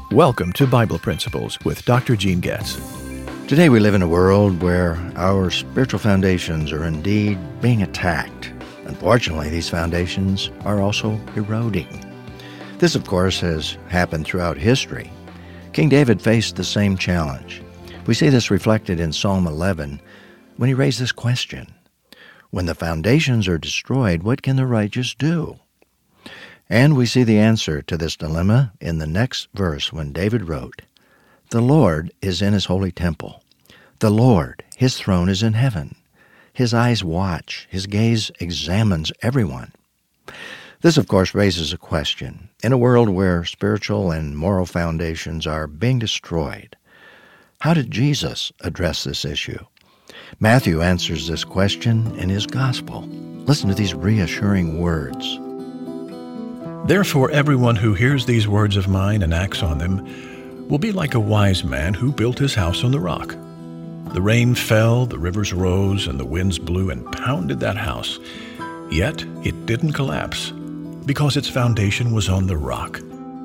Welcome to Bible Principles with Dr. Gene Getz. Today we live in a world where our spiritual foundations are indeed being attacked. Unfortunately, these foundations are also eroding. This, of course, has happened throughout history. King David faced the same challenge. We see this reflected in Psalm 11 when he raised this question: when the foundations are destroyed, what can the righteous do? And we see the answer to this dilemma in the next verse when David wrote, "The Lord is in his holy temple. The Lord, his throne is in heaven. His eyes watch, his gaze examines everyone." This, of course, raises a question. In a world where spiritual and moral foundations are being destroyed, how did Jesus address this issue? Matthew answers this question in his gospel. Listen to these reassuring words. Therefore, everyone who hears these words of mine and acts on them will be like a wise man who built his house on the rock. The rain fell, the rivers rose, and the winds blew and pounded that house. Yet it didn't collapse, because its foundation was on the rock.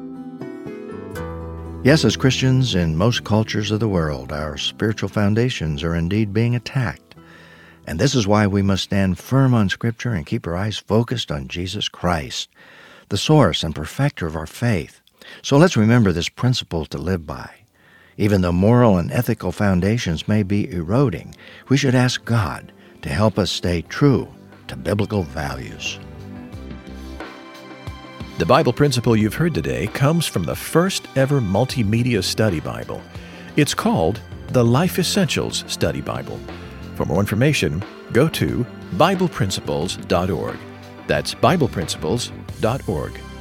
Yes, as Christians in most cultures of the world, our spiritual foundations are indeed being attacked. And this is why we must stand firm on Scripture and keep our eyes focused on Jesus Christ, the source and perfecter of our faith. So let's remember this principle to live by. Even though moral and ethical foundations may be eroding, we should ask God to help us stay true to biblical values. The Bible principle you've heard today comes from the first ever multimedia study Bible. It's called the Life Essentials Study Bible. For more information, go to BiblePrinciples.org. That's BiblePrinciples.org.